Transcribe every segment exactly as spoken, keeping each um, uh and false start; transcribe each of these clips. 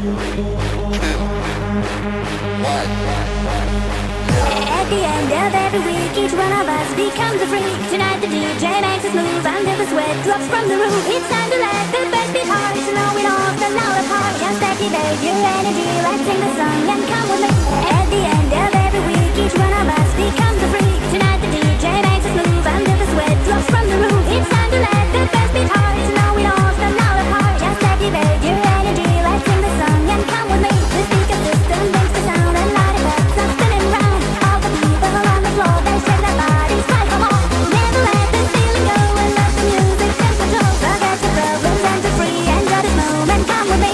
At the end of every week, each one of us becomes a freak. Tonight the D J makes us move until the sweat drops from the roof. It's time to let the bass beat hard, so know it all, the louder part. Just activate your energy, let's sing the song and come with me. At the end of every week, each one of us becomes a freak. Tonight the D J makes us move until the sweat drops from the roof. It's time to let the bass beat hard, so know it all, the louder part. Just activate your energy, let's sing the song and come with me. The speaker system makes the sound and light it up, start spinning round. All the people on the floor, they shake their bodies, fight for more. Never let this feeling go and let the music take control. Forget your problems and be free, enjoy this moment, come with me.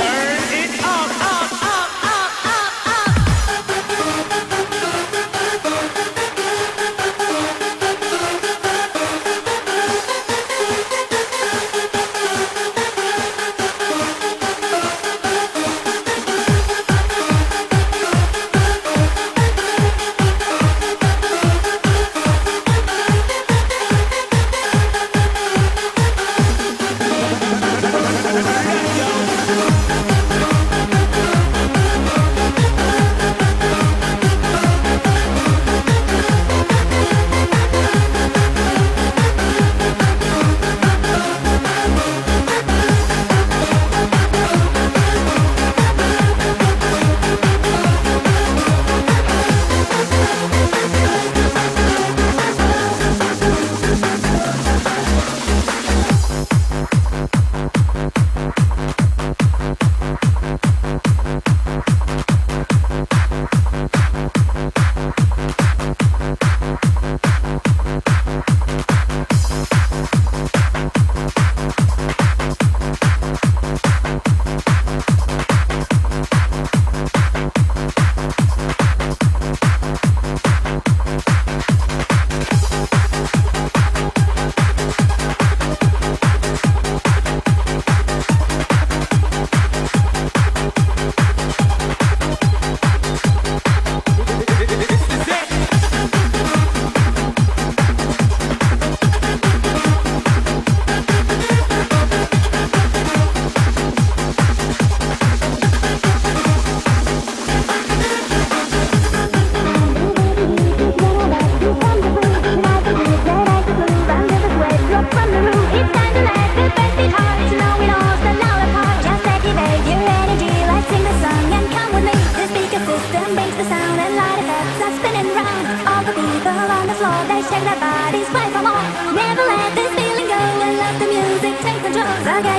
Shake their bodies, play for more. Never let this feeling go and let the music take control. Forget